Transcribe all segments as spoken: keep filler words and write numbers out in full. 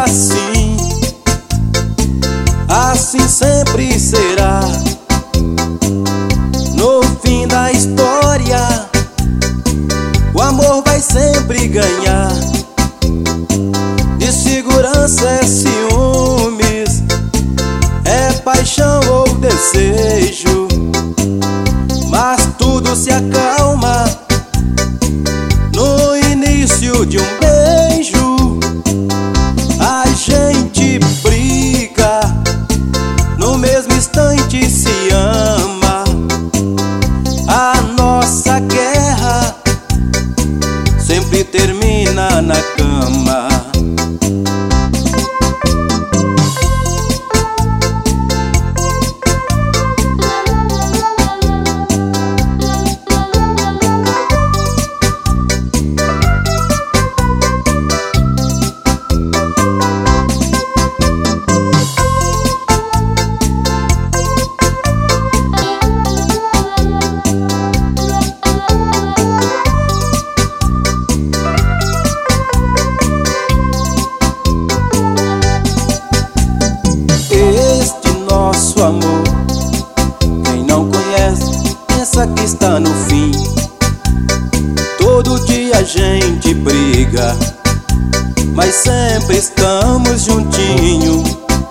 assim, assim sempre será. No fim da história, o amor vai sempre ganhar. De segurança é ciúmes, é paixão ou desejo, mas tudo se acalma no início de um beijo. A gente briga, no mesmo instante se ama. A nossa guerra sempre termina na cama. Nosso amor, quem não conhece pensa que está no fim. Todo dia a gente briga, mas sempre estamos juntinho,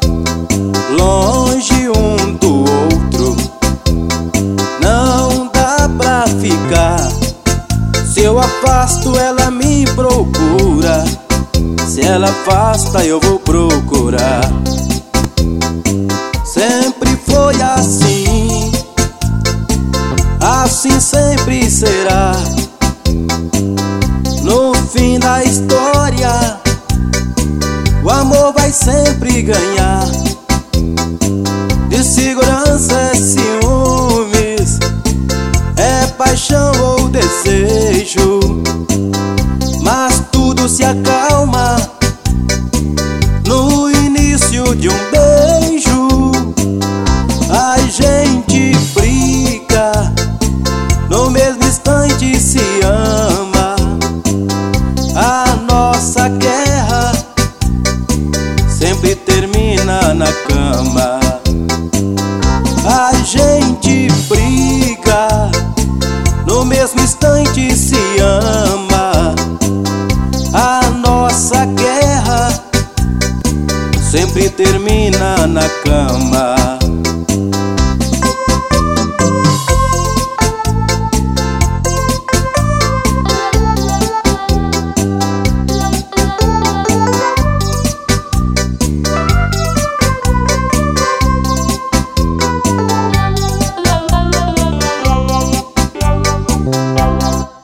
longe um do outro. Não dá pra ficar, se eu afasto ela me procura, se ela afasta eu vou procurar. Sempre foi assim, assim sempre será. No fim da história, o amor vai sempre ganhar. De segurança é ciúmes, é paixão ou desejo, mas tudo se acalma no início de um beijo. A gente briga, no mesmo instante se ama. A nossa guerra sempre termina na cama. A gente briga, no mesmo instante se ama. A nossa guerra sempre termina na cama.